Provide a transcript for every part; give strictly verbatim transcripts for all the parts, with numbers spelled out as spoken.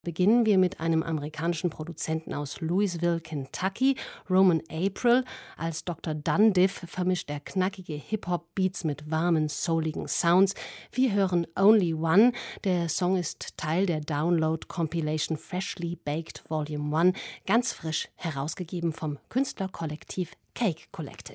Beginnen wir mit einem amerikanischen Produzenten aus Louisville, Kentucky, Roman April. Als Doktor Dundiff vermischt er knackige Hip-Hop-Beats mit warmen, souligen Sounds. Wir hören Only One. Der Song ist Teil der Download-Compilation Freshly Baked Volume eins, ganz frisch herausgegeben vom Künstlerkollektiv Cake Collective.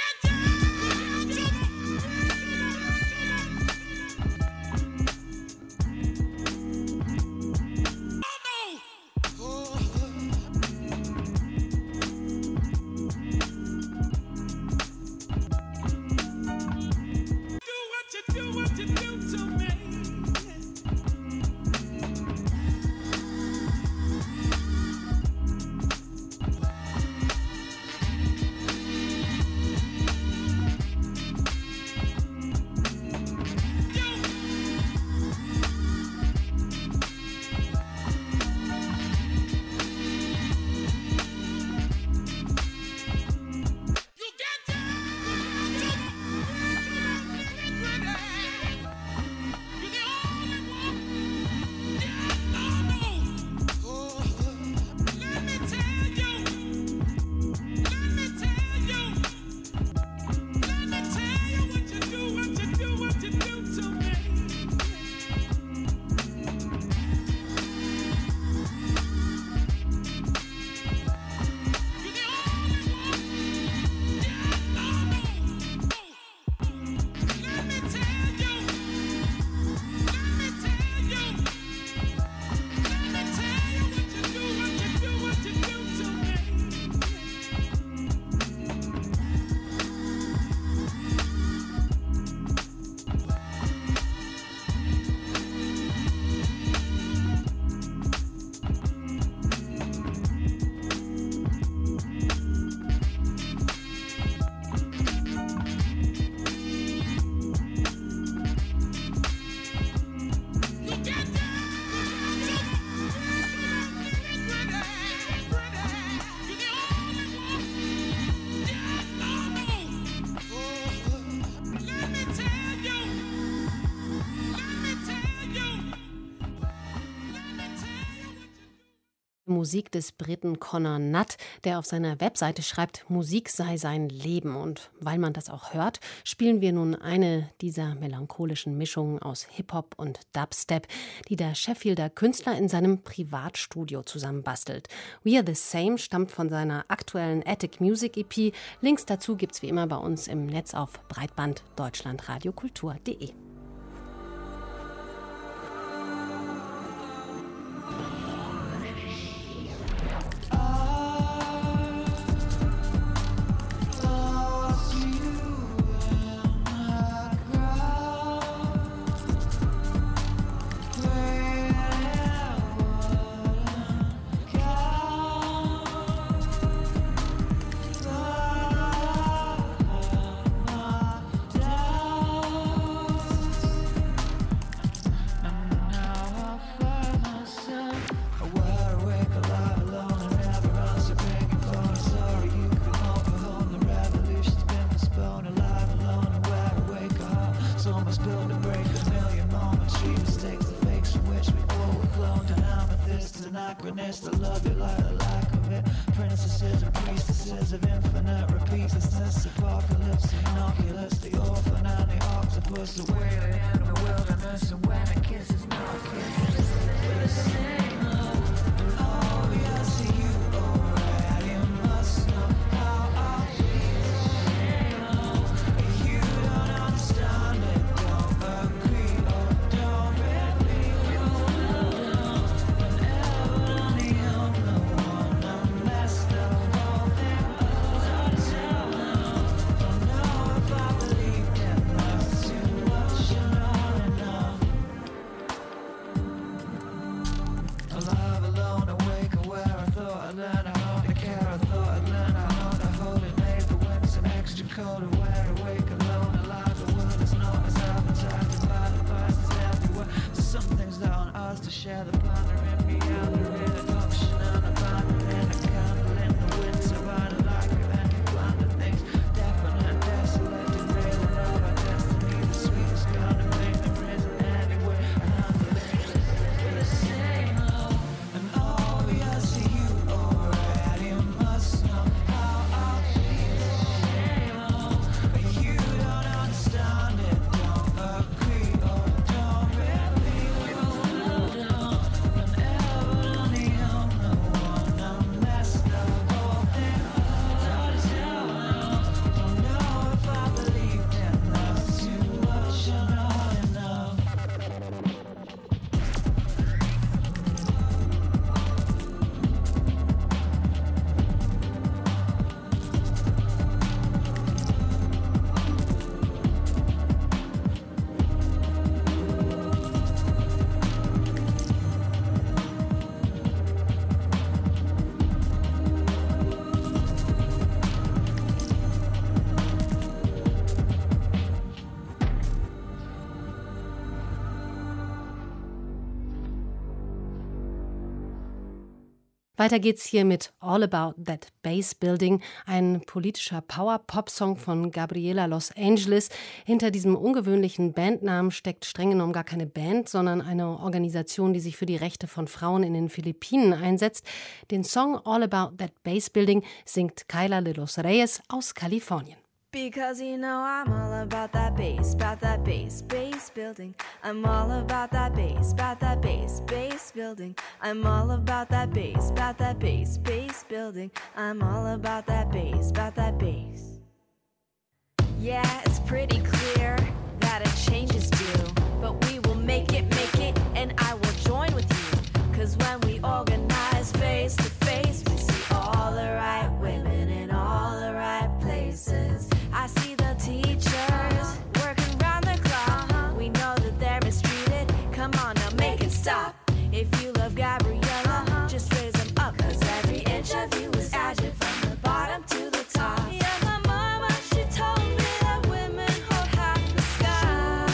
Musik des Briten Conor Nutt, der auf seiner Webseite schreibt, Musik sei sein Leben. Und weil man das auch hört, spielen wir nun eine dieser melancholischen Mischungen aus Hip-Hop und Dubstep, die der Sheffielder Künstler in seinem Privatstudio zusammenbastelt. We Are The Same stammt von seiner aktuellen Attic Music E P. Links dazu gibt's wie immer bei uns im Netz auf Breitband deutschlandradiokultur punkt de. Weiter geht's hier mit All About That Bass Building, ein politischer Power-Pop-Song von Gabriela Los Angeles. Hinter diesem ungewöhnlichen Bandnamen steckt streng genommen gar keine Band, sondern eine Organisation, die sich für die Rechte von Frauen in den Philippinen einsetzt. Den Song All About That Bass Building singt Kyla de los Reyes aus Kalifornien. Because you know I'm all about that bass, about that bass, bass building. I'm all about that bass, about that bass, bass building. I'm all about that bass, about that bass, bass building. I'm all about that bass, about that bass. Yeah, it's pretty clear that a change is due, but we will make it, make it, and I will join with you. Cause when we organize face to face, we see all the right women in all the right places. I see the teachers working round the clock. We know that they're mistreated. Come on now, make it stop. If you love Gabriella, just raise them up. Cause every inch of you is agile from the bottom to the top. Yeah, my mama, she told me that women hold half the sky.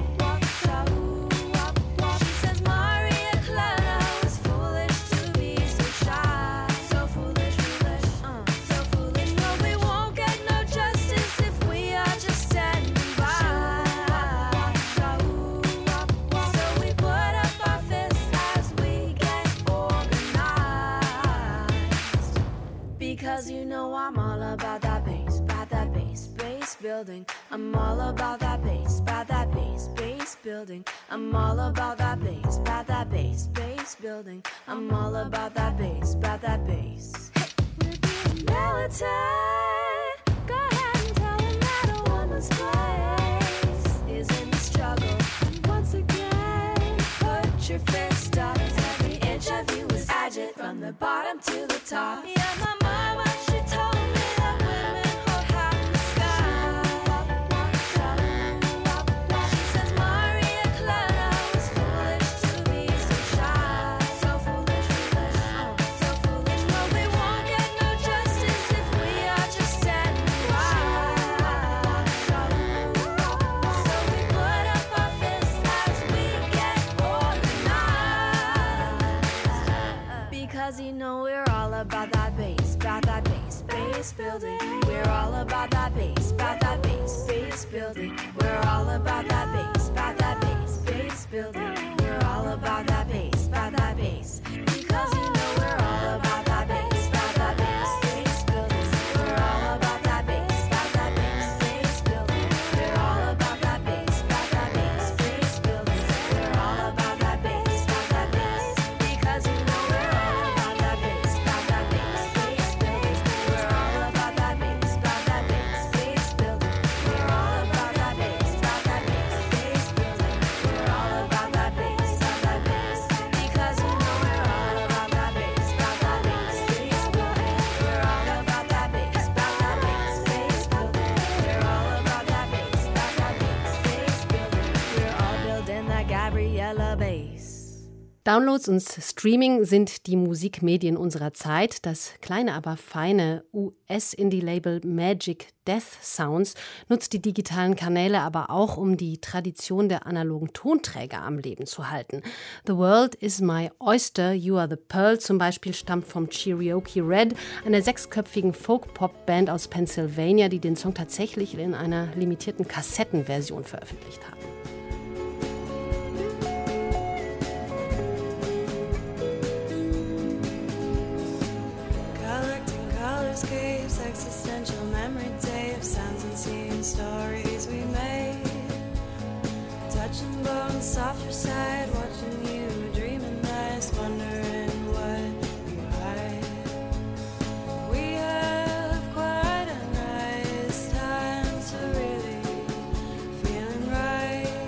She says Maria Clara was foolish to be so shy. So foolish, foolish, uh, so foolish. No, we won't get no justice if we are just standing by. So we put up our fists as we get organized. Because you know I'm all about that bass, about that bass, bass building. I'm all about that bass, about that bass, bass building. I'm all about that bass, about that bass, bass building. I'm all about that bass, about that bass. We're being militant. Go ahead and tell them that a woman's place is in the struggle. And once again, put your fist up. 'Cause every inch of you is agile from the bottom to the top. Yeah, my mama, she told me that women hold half the sky. She says Maria Clara was foolish to be so shy. So foolish, foolish, uh, so foolish. No, we won't get no justice if we are just standing by. So we put up our fists as we get organized. Because you know we're all about that bass, about that bass, bass building. We're all about that bass, about that bass, bass building. We're all about that bass, about that bass, bass building. We're all about that bass, about that bass. Because you know we're all about that bass, about that bass, bass building. We're all about that bass, about that bass, bass building. We're all about that bass, about that bass, bass building. We're all about that bass, about that bass. Because you know we're all about that bass, about that bass, bass building. We're all about that bass, about that bass, bass building. We're all about that bass, about that bass, bass building. We're all about that bass, about that bass. Because you know we're all about that bass, about that bass, bass building. We're all about that bass, about that bass, bass building. We're all about that bass, about that bass, bass building. We're all building that Gabriella bass. Downloads und Streaming sind die Musikmedien unserer Zeit. Das kleine, aber feine U S-Indie-Label Magic Death Sounds nutzt die digitalen Kanäle aber auch, um die Tradition der analogen Tonträger am Leben zu halten. The World is My Oyster, You Are the Pearl zum Beispiel stammt vom Cherokee Red, einer sechsköpfigen Folk-Pop-Band aus Pennsylvania, die den Song tatsächlich in einer limitierten Kassettenversion veröffentlicht haben. Escapes, existential memory tapes, sounds and scenes, stories we made. Touching bones, softer side, watching you dreaming nights, wondering what you hide. We have quite a nice time, so really feeling right.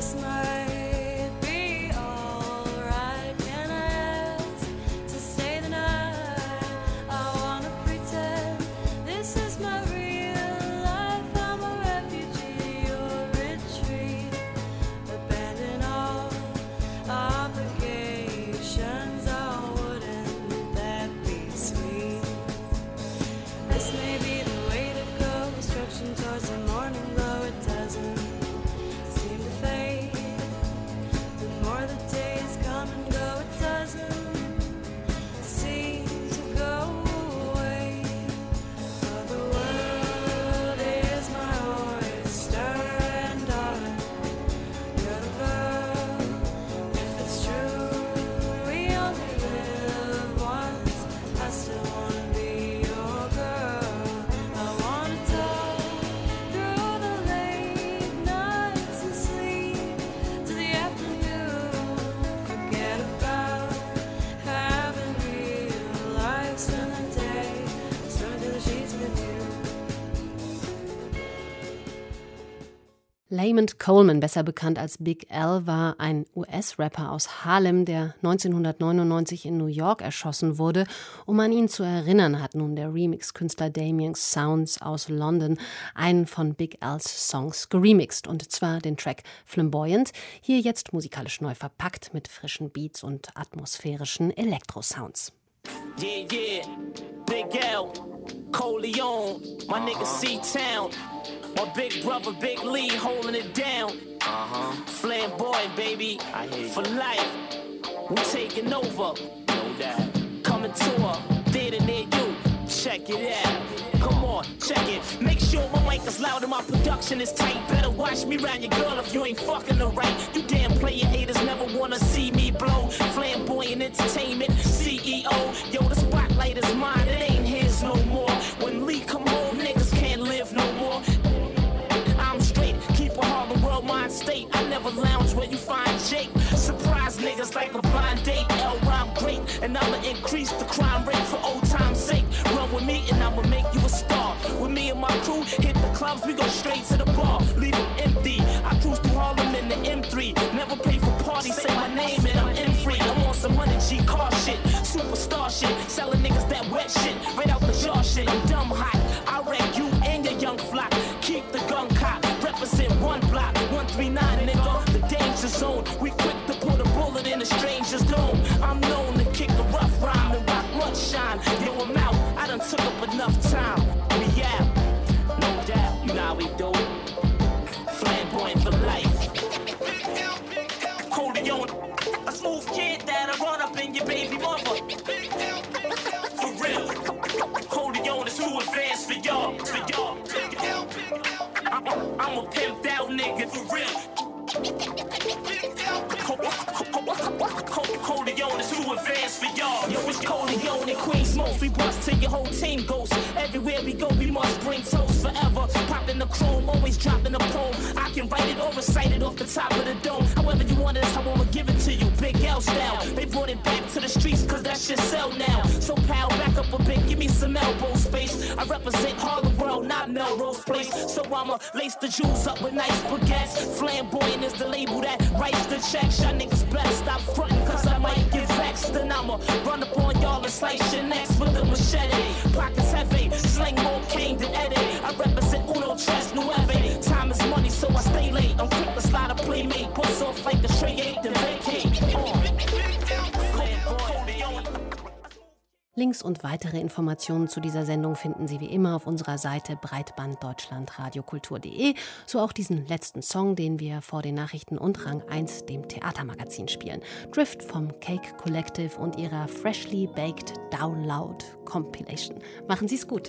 this might be alright. Can I ask to stay the night? I wanna pretend this is my real life. I'm a refugee or retreat. Abandon all obligations. Oh, wouldn't that be sweet? This may be the way to go, stretching towards the morning glow. It doesn't seem to fade. The more the days come and go, it doesn't seem to go away. For the world is my oyster, and darling, you're the girl. If it's true, we only live once, I still wanna be your girl. I wanna talk through the late nights and sleep to the afternoon. Forget about having real life. Spend the day, swim to the sheets with you. Lamont Coleman, besser bekannt als Big L, war ein U S-Rapper aus Harlem, der neunzehnhundertneunundneunzig in New York erschossen wurde. Um an ihn zu erinnern, hat nun der Remix-Künstler Damien Sounds aus London einen von Big L's Songs geremixed, und zwar den Track Flamboyant, hier jetzt musikalisch neu verpackt mit frischen Beats und atmosphärischen Elektro-Sounds. Yeah, yeah, Big L, Coleon, my nigga C-Town, my big brother Big Lee holding it down. Uh-huh. Flamboyant, baby, I hear you. For life, we taking over. No doubt. Coming to a theater near you. Check it out. Come on, check it. Make sure my mic is loud and my production is tight. Better watch me round your girl if you ain't fucking her right. You damn player haters never wanna see me blow. Flamboyant entertainment, C E O. Yo, the spotlight is mine, it ain't his no more. When Lee come home, niggas can't live no more. I'm straight, keep a Harlem world mind state. I never lounge where you find Jake. Surprise niggas like a blind date. L rhyme great, and I'ma increase the crime rate for old time's sake. Run with me and I'ma make you a star. With me and my crew, hit the clubs, we go straight to the bar. Leave them empty. I cruise through Harlem in the M three. Never pay for parties, say my name and I'm in free. I'm on some money G car shit, superstar shit, selling niggas that wet shit, right out the jar shit. I'm dumb hot. I wreck you and your young flock. Keep the gun cop, represent one block, one three nine, nigga, the danger zone. We quick to put a bullet in a stranger's dome. I'm known to kick a rough rhyme and rock much shine. Yo, I'm out, I done took up enough time. We out, no doubt, you know how we do. Flamboyant for life. Coleon, a smooth kid that'll run up in your baby mother. For real, Coleon is too advanced for y'all, for y'all. I'm a, I'm a pimped out nigga for real. Coleon is too advanced for y'all. Yo, it's Coleon and Queens most. We bust till your whole team goes. Everywhere we go, we must bring toast forever. Popping the chrome, always dropping a poem. I can write it or recite it off the top of the dome. However you want it, how I'ma give it to you. Big L style. They brought it back to the streets cause that shit sell now. So pal, back up a bit, give me some elbow space. I represent Harlem World, not Melrose Place. So I'ma lace the jewels up with nice baguettes. Flamboyant is the label that writes the checks. Y'all niggas better stop frontin' cause I might get vexed. Then I'ma run up on y'all and slice your necks with a machete. Pockets heavy, slang more cane than Eddie. I represent Uno Tres Nueve. Time is money so I stay late. I'm quick to slide a playmate. Puts off like the Stray eight then vacate. Links und weitere Informationen zu dieser Sendung finden Sie wie immer auf unserer Seite breitbanddeutschlandradiokultur punkt de, so auch diesen letzten Song, den wir vor den Nachrichten und Rang eins, dem Theatermagazin, spielen. Drift vom Cake Collective und ihrer Freshly Baked Down Loud Compilation. Machen Sie es gut!